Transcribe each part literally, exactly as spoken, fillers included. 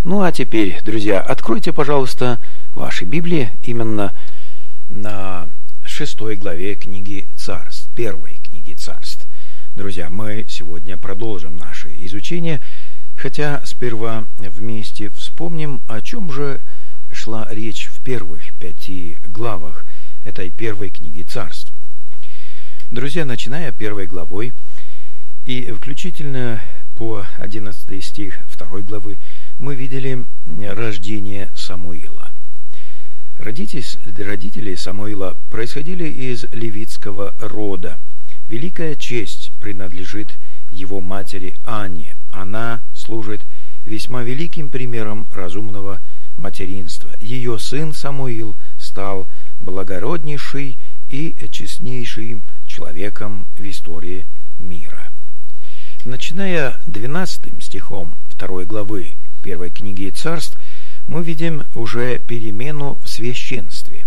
Ну а теперь, друзья, откройте, пожалуйста, ваши Библии именно на шестой главе книги Царств, первой книги Царств. Друзья, мы сегодня продолжим наше изучение, хотя сперва вместе вспомним, о чем же шла речь в первых пяти главах этой первой книги Царств. Друзья, начиная первой главой и включительно по одиннадцатый стих второй главы, мы видели рождение Самуила. Родители Самуила происходили из левитского рода. Великая честь принадлежит его матери Анне. Она служит весьма великим примером разумного материнства. Ее сын Самуил стал благороднейший и честнейшим человеком в истории мира. Начиная двенадцатым стихом второй главы первой книги Царств, мы видим уже перемену в священстве.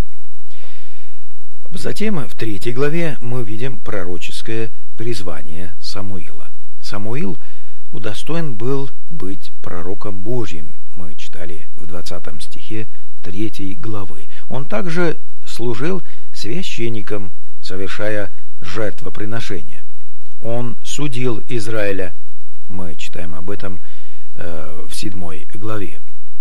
Затем в третьей главе мы видим пророческое призвание Самуила. Самуил удостоен был быть пророком Божьим, мы читали в двадцатом стихе третьей главы. Он также служил священником, совершая жертвоприношения. Он судил Израиля, мы читаем об этом э, в седьмой главе.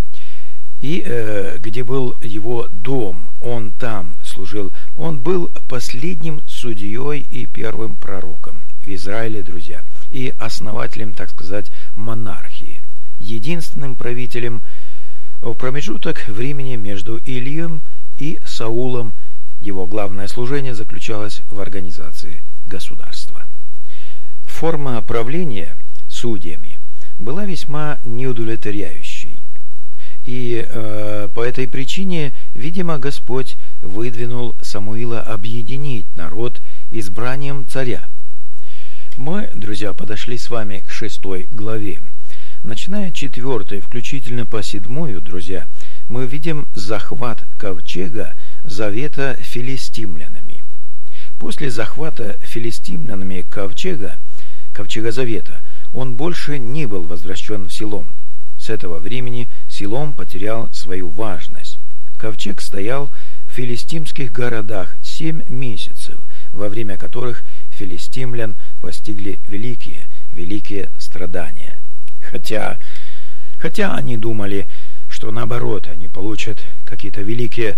И э, где был его дом, он там служил. Он был последним судьей и первым пророком в Израиле, друзья, и основателем, так сказать, монархии, единственным правителем в промежуток времени между Илием и Саулом. Его главное служение заключалось в организации государства. Форма правления судьями была весьма неудовлетворяющей. И э, по этой причине, видимо, Господь выдвинул Самуила объединить народ избранием царя. Мы, друзья, подошли с вами к шестой главе. Начиная четвертой, включительно по седьмую, друзья, мы видим захват ковчега завета филистимлянами. После захвата филистимлянами ковчега, ковчега завета, он больше не был возвращен в Силом. С этого времени Силом потерял свою важность. Ковчег стоял в филистимских городах семь месяцев, во время которых филистимлян постигли великие, великие страдания. Хотя, хотя они думали, что наоборот, они получат какие-то великие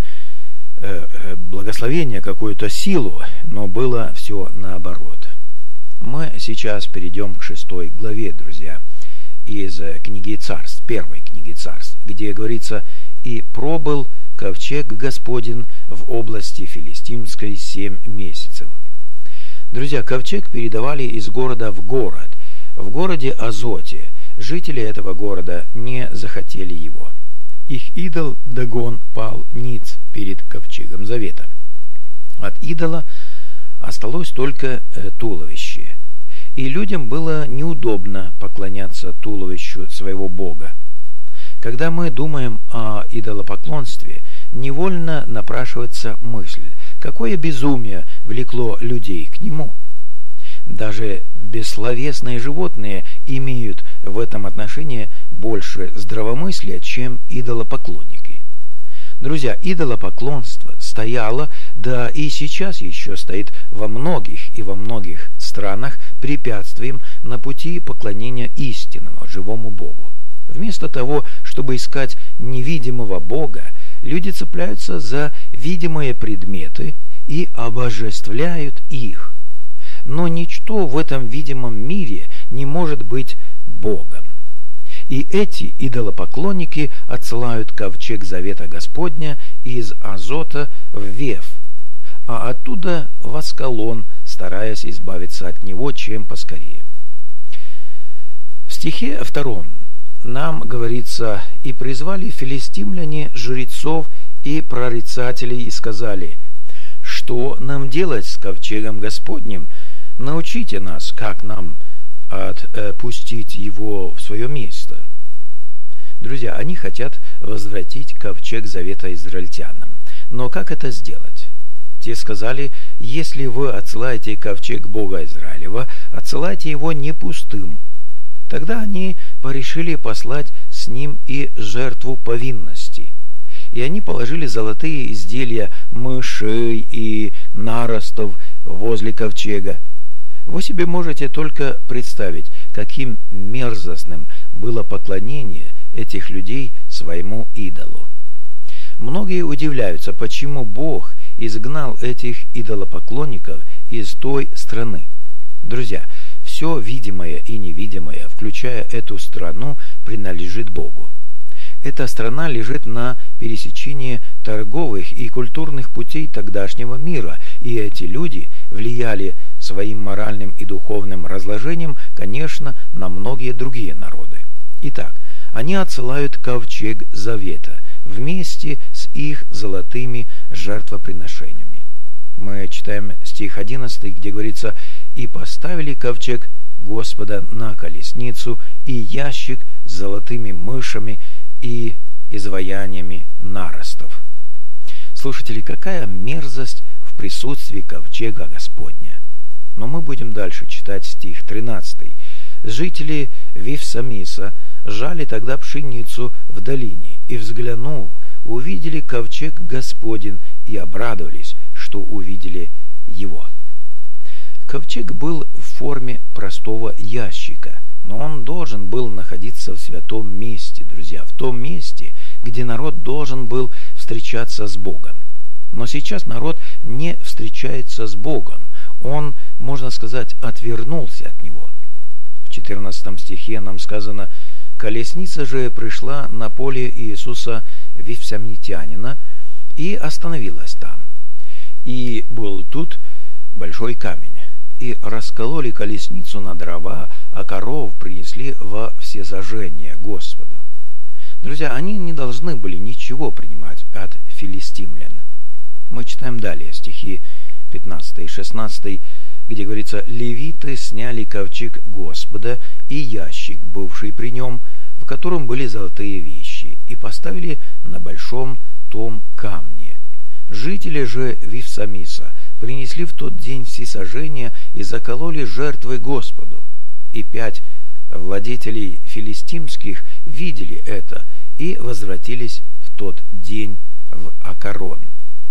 э, благословения, какую-то силу, но было все наоборот. Мы сейчас перейдем к шестой главе, друзья, из книги Царств, первой книги Царств, где говорится: «И пробыл ковчег Господень в области филистимской семь месяцев». Друзья, ковчег передавали из города в город. В городе Азоте жители этого города не захотели его. Их идол Дагон пал ниц перед ковчегом завета. От идола осталось только туловище, и людям было неудобно поклоняться туловищу своего бога. Когда мы думаем о идолопоклонстве, невольно напрашивается мысль, какое безумие влекло людей к нему. Даже бессловесные животные имеют в этом отношении больше здравомыслия, чем идолопоклонники. Друзья, идолопоклонство стояло, да и сейчас еще стоит во многих и во многих странах препятствием на пути поклонения истинному, живому Богу. Вместо того, чтобы искать невидимого Бога, люди цепляются за видимые предметы и обожествляют их. Но ничто в этом видимом мире не может быть Богом. И эти идолопоклонники отсылают ковчег завета Господня из Азота в Вев, а оттуда в Аскалон, стараясь избавиться от него чем поскорее. В стихе втором нам говорится: «И призвали филистимляне жрецов и прорицателей и сказали: что нам делать с ковчегом Господним? Научите нас, как нам отпустить его в свое место». Друзья, они хотят возвратить ковчег завета израильтянам. Но как это сделать? Те сказали: если вы отсылаете ковчег Бога Израилева, отсылайте его не пустым. Тогда они порешили послать с с ним и жертву повинности. И они положили золотые изделия мышей и наростов возле ковчега. Вы себе можете только представить, каким мерзостным было поклонение этих людей своему идолу. Многие удивляются, почему Бог изгнал этих идолопоклонников из той страны. Друзья, все видимое и невидимое, включая эту страну, принадлежит Богу. Эта страна лежит на пересечении торговых и культурных путей тогдашнего мира, и эти люди влияли своим моральным и духовным разложением, конечно, на многие другие народы. Итак, они отсылают ковчег завета вместе с их золотыми жертвоприношениями. Мы читаем стих одиннадцатый, где говорится: «И поставили ковчег Господа на колесницу, и ящик с золотыми мышами и изваяниями наростов». Слушатели, какая мерзость в присутствии ковчега Господня! Но мы будем дальше читать стих тринадцатый. «Жители Вифсамиса жали тогда пшеницу в долине, и, взглянув, увидели ковчег Господень и обрадовались, что увидели его». Ковчег был в форме простого ящика, но он должен был находиться в святом месте, друзья, в том месте, где народ должен был встречаться с Богом. Но сейчас народ не встречается с Богом, он, можно сказать, отвернулся от Него. В четырнадцатом стихе нам сказано: «Колесница же пришла на поле Иисуса Вифсамитянина и остановилась там. И был тут большой камень. И раскололи колесницу на дрова, а коров принесли во всезажжение Господу». Друзья, они не должны были ничего принимать от филистимлян. Мы читаем далее стихи пятнадцатый и шестнадцатый, где говорится: «Левиты сняли ковчег Господа и ящик, бывший при нем, в котором были золотые вещи, и поставили на большом том камне. Жители же Вифсамиса принесли в тот день всесожжения и закололи жертвы Господу. И пять владетелей филистимских видели это и возвратились в тот день в Акарон».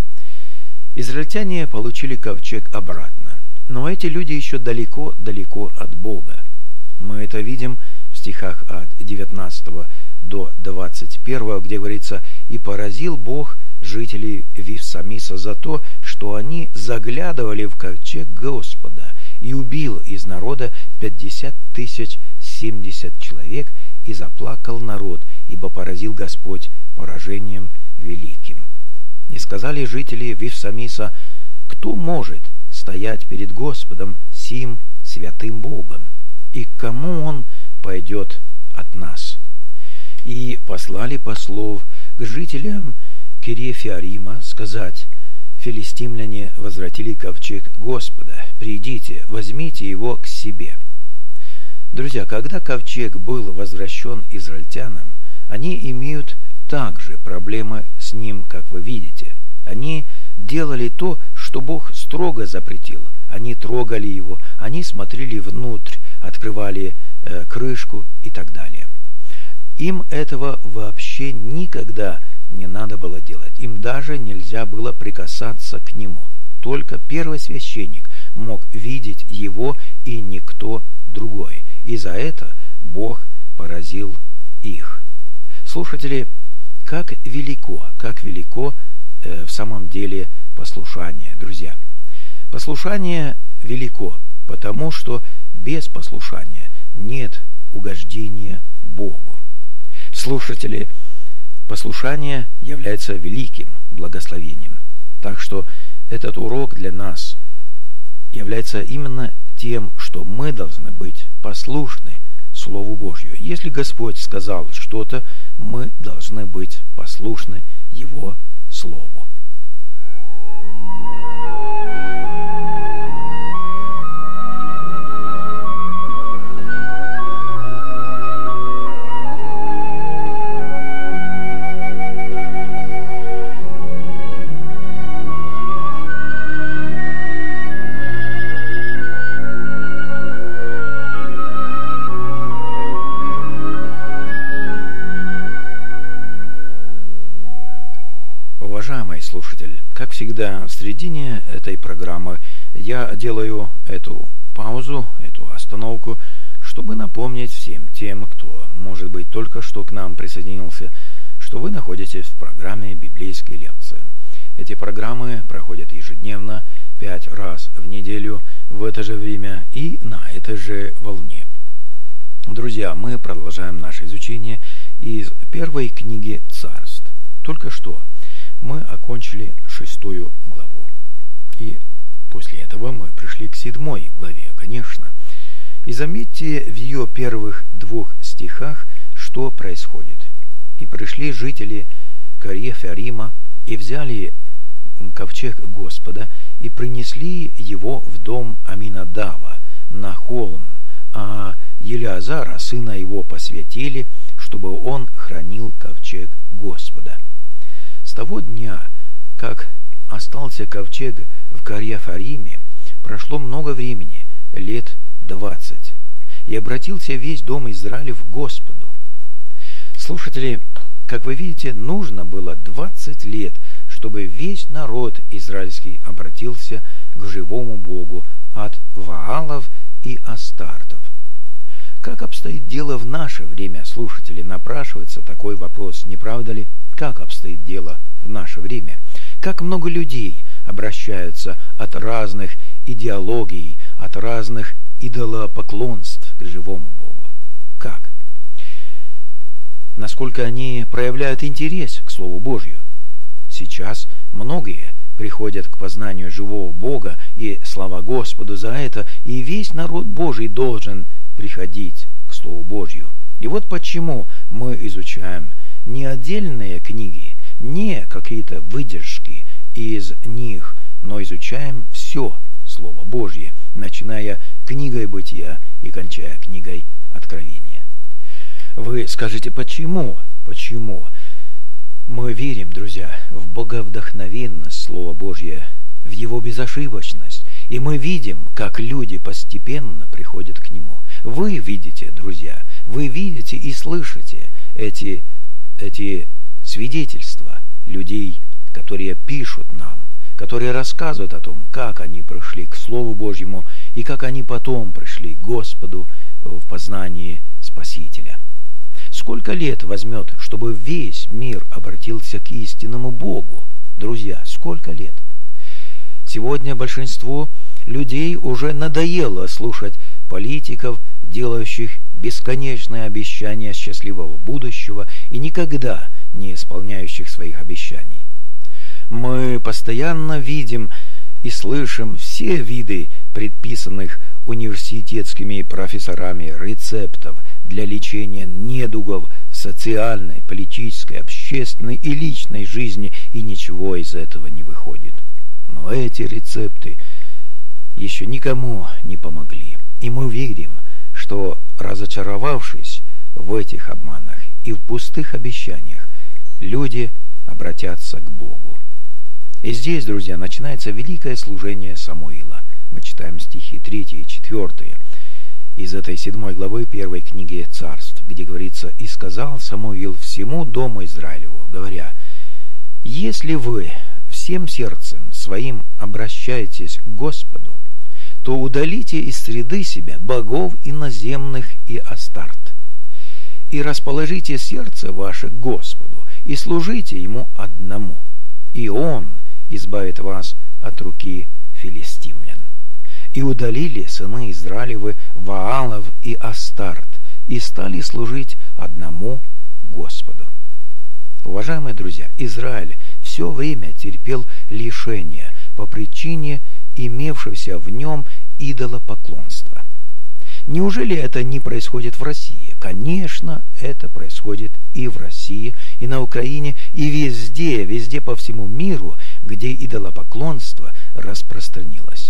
Израильтяне получили ковчег обратно, но эти люди еще далеко-далеко от Бога. Мы это видим в стихах от девятнадцатого до двадцать первого, где говорится: «И поразил Бог жителей Вифсамиса за то, что они заглядывали в ковчег Господа, и убил из народа пятьдесят тысяч семьдесят человек, и заплакал народ, ибо поразил Господь поражением великим. И сказали жители Вифсамиса: кто может стоять перед Господом сим святым Богом, и к кому он пойдет от нас? И послали послов к жителям Кирефиарима сказать: филистимляне возвратили ковчег Господа, придите, возьмите его к себе». Друзья, когда ковчег был возвращен израильтянам, они имеют также проблемы с ним, как вы видите. Они делали то, что Бог строго запретил. Они трогали его, они смотрели внутрь, открывали э, крышку и так далее. Им этого вообще никогда не надо было делать. Им даже нельзя было прикасаться к нему. Только первосвященник мог видеть его и никто другой. И за это Бог поразил их. Слушатели, как велико, как велико э, в самом деле послушание, друзья. Послушание велико, потому что без послушания нет угождения Богу. Слушатели, послушание является великим благословением. Так что этот урок для нас является именно тем, что мы должны быть послушны Слову Божью. Если Господь сказал что-то, мы должны быть послушны Его Слову. Уважаемый слушатель, как всегда, в середине этой программы я делаю эту паузу, эту остановку, чтобы напомнить всем тем, кто, может быть, только что к нам присоединился, что вы находитесь в программе «Библейские лекции». Эти программы проходят ежедневно, пять раз в неделю, в это же время и на этой же волне. Друзья, мы продолжаем наше изучение из первой книги Царств. Только что мы окончили шестую главу. И после этого мы пришли к седьмой главе, конечно. И заметьте в ее первых двух стихах, что происходит. «И пришли жители Кирьяфарима, и взяли ковчег Господа, и принесли его в дом Аминадава на холм, а Елиазара, сына его, посвятили, чтобы он хранил ковчег Господа. С того дня, как остался ковчег в Кирьяфариме, прошло много времени, лет двадцать, и обратился весь дом Израилев к Господу». Слушатели, как вы видите, нужно было двадцать лет, чтобы весь народ израильский обратился к живому Богу от Ваалов и Астартов. Как обстоит дело в наше время, слушатели? Напрашивается такой вопрос, не правда ли? Как обстоит дело в наше время? Как много людей обращаются от разных идеологий, от разных идолопоклонств к живому Богу? Как? Насколько они проявляют интерес к Слову Божью? Сейчас многие приходят к познанию живого Бога, и слава Господу за это, и весь народ Божий должен приходить к Слову Божью. И вот почему мы изучаем не отдельные книги, не какие-то выдержки из них, но изучаем все Слово Божье, начиная книгой Бытия и кончая книгой Откровения. Вы скажете, почему? Почему? Мы верим, друзья, в боговдохновенность Слова Божье, в его безошибочность, и мы видим, как люди постепенно приходят к нему. Вы видите, друзья, вы видите и слышите эти, эти свидетельства людей, которые пишут нам, которые рассказывают о том, как они пришли к Слову Божьему и как они потом пришли к Господу в познании Спасителя. Сколько лет возьмет, чтобы весь мир обратился к истинному Богу? Друзья, сколько лет? Сегодня большинству людей уже надоело слушать политиков, делающих бесконечные обещания счастливого будущего и никогда не исполняющих своих обещаний. Мы постоянно видим и слышим все виды предписанных университетскими профессорами рецептов для лечения недугов в социальной, политической, общественной и личной жизни, и ничего из этого не выходит. Но эти рецепты еще никому не помогли, и мы верим, что, разочаровавшись в этих обманах и в пустых обещаниях, люди обратятся к Богу. И здесь, друзья, начинается великое служение Самуила. Мы читаем стихи третий и четвертый из этой седьмой главы первой книги Царств, где говорится: «И сказал Самуил всему дому Израилеву, говоря: если вы всем сердцем своим обращаетесь к Господу, то удалите из среды себя богов иноземных и Астарт, и расположите сердце ваше к Господу, и служите Ему одному, и Он избавит вас от руки филистимлян». И удалили сыны Израилевы Ваалов и Астарт, и стали служить одному Господу. Уважаемые друзья, Израиль все время терпел лишения по причине имевшегося в нем идолопоклонства. Неужели это не происходит в России? Конечно, это происходит и в России, и на Украине, и везде, везде по всему миру, где идолопоклонство распространилось.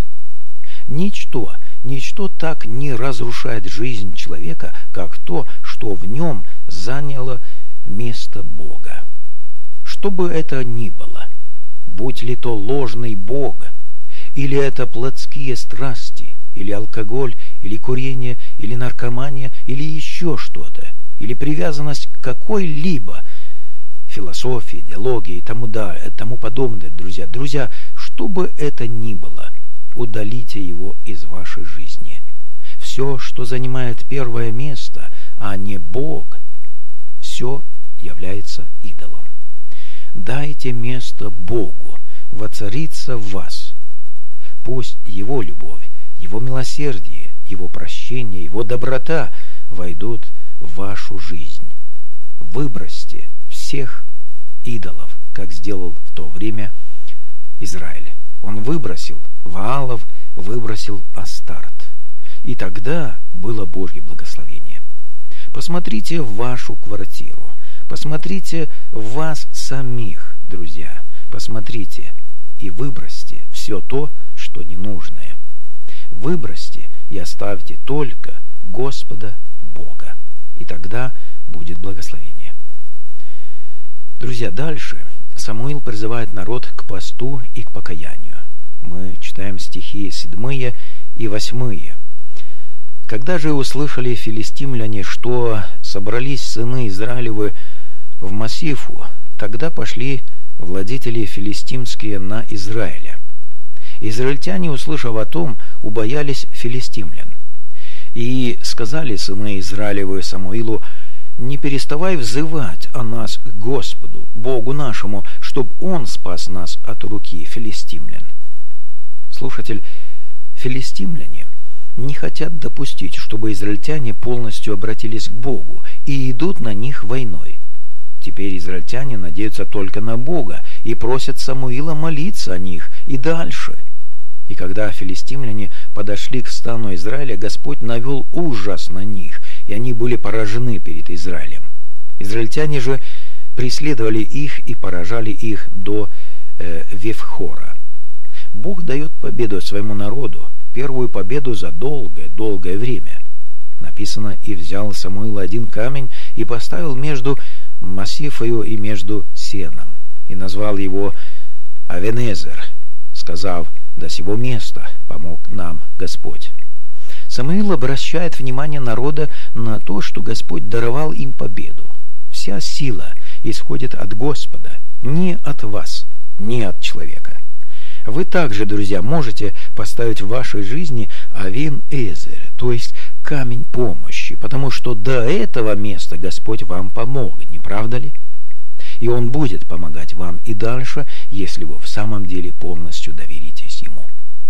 Ничто, ничто так не разрушает жизнь человека, как то, что в нем заняло место Бога. Что бы это ни было, будь ли то ложный Бог, или это плотские страсти, или алкоголь, или курение, или наркомания, или еще что-то, или привязанность к какой-либо философии, идеологии и тому, да, тому подобное, друзья. Друзья, что бы это ни было, удалите его из вашей жизни. Все, что занимает первое место, а не Бог, все является идолом. Дайте место Богу воцариться в вас. Пусть Его любовь, Его милосердие, Его прощение, Его доброта войдут в вашу жизнь. Выбросьте всех идолов, как сделал в то время Израиль. Он выбросил Ваалов, выбросил Астарт. И тогда было Божье благословение. Посмотрите в вашу квартиру. Посмотрите в вас самих, друзья. Посмотрите и выбросьте все то, что ненужное. Выбросьте и оставьте только Господа Бога. И тогда будет благословение. Друзья, дальше Самуил призывает народ к посту и к покаянию. Мы читаем стихи седьмые и восьмые. «Когда же услышали филистимляне, что собрались сыны Израилевы в Массифу, тогда пошли владетели филистимские на Израиля. Израильтяне, услышав о том, убоялись филистимлян. И сказали сыны Израилевы Самуилу: не переставай взывать о нас к Господу, Богу нашему, чтоб Он спас нас от руки филистимлян». Слушатель, филистимляне не хотят допустить, чтобы израильтяне полностью обратились к Богу, и идут на них войной. Теперь израильтяне надеются только на Бога и просят Самуила молиться о них и дальше. И когда филистимляне подошли к стану Израиля, Господь навел ужас на них, и они были поражены перед Израилем. Израильтяне же преследовали их и поражали их до э, Вифхора. Бог дает победу своему народу, первую победу за долгое-долгое время. Написано: «И взял Самуил один камень и поставил между Массифою и между сеном, и назвал его Авенезер, сказав: до сего места помог нам Господь». Самуил обращает внимание народа на то, что Господь даровал им победу. Вся сила исходит от Господа, не от вас, не от человека. Вы также, друзья, можете поставить в вашей жизни Авен-Эзер, то есть камень помощи, потому что до этого места Господь вам помог, не правда ли? И Он будет помогать вам и дальше, если вы в самом деле полностью доверитесь Ему.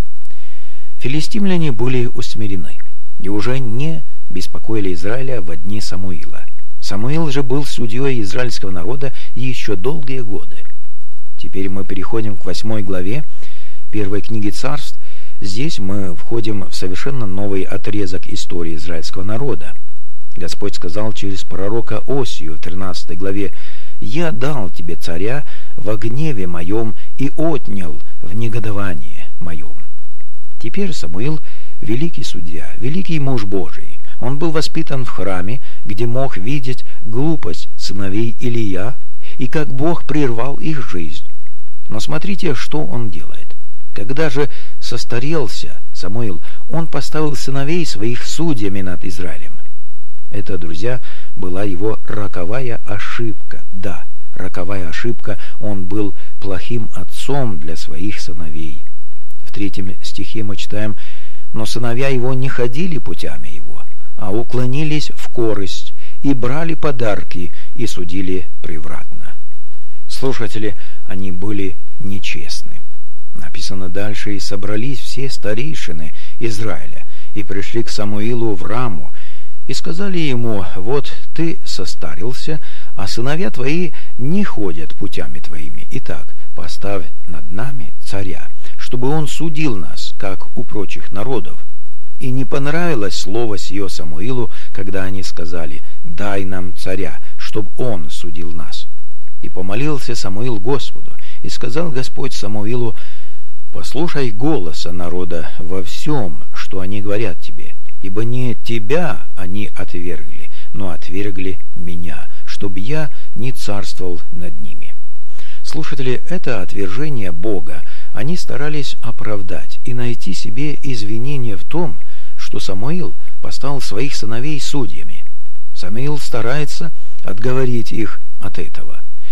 Филистимляне были усмирены и уже не беспокоили Израиля во дни Самуила. Самуил же был судьей израильского народа еще долгие годы. Теперь мы переходим к восьмой главе первой книги Царств. Здесь мы входим в совершенно новый отрезок истории израильского народа. Господь сказал через пророка Осию в тринадцатой главе: «Я дал тебе царя во гневе моем и отнял в негодовании моем». Теперь Самуил – великий судья, великий муж Божий. Он был воспитан в храме, где мог видеть глупость сыновей Илия и как Бог прервал их жизнь. Но смотрите, что он делает. Когда же состарелся Самуил, он поставил сыновей своих судьями над Израилем. Это, друзья, была его роковая ошибка. Да, роковая ошибка. Он был плохим отцом для своих сыновей. В третьем стихе мы читаем: «Но сыновья его не ходили путями его, а уклонились в корость, и брали подарки, и судили превратно». Слушатели, они были нечестны. Написано дальше: «И собрались все старейшины Израиля, и пришли к Самуилу в Раму, и сказали ему: вот ты состарился, а сыновья твои не ходят путями твоими. Итак, поставь над нами царя, чтобы он судил нас, как у прочих народов». И не понравилось слово сие Самуилу, когда они сказали: «Дай нам царя, чтоб он судил нас». И помолился Самуил Господу, и сказал Господь Самуилу: «Послушай голоса народа во всем, что они говорят тебе, ибо не тебя они отвергли, но отвергли меня, чтобы я не царствовал над ними». Слушатели, это отвержение Бога они старались оправдать и найти себе извинение в том, что Самуил поставил своих сыновей судьями. Самуил старается отговорить их от этого.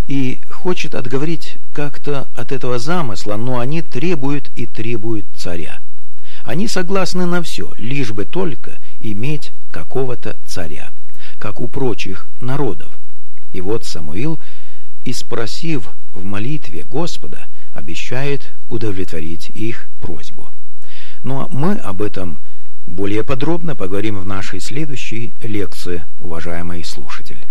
и хочет отговорить как-то от этого замысла, но они требуют и требуют царя. Они согласны на все, лишь бы только иметь какого-то царя, как у прочих народов. И вот Самуил, и спросив в молитве Господа, обещает удовлетворить их просьбу. Но мы об этом более подробно поговорим в нашей следующей лекции, уважаемый слушатель.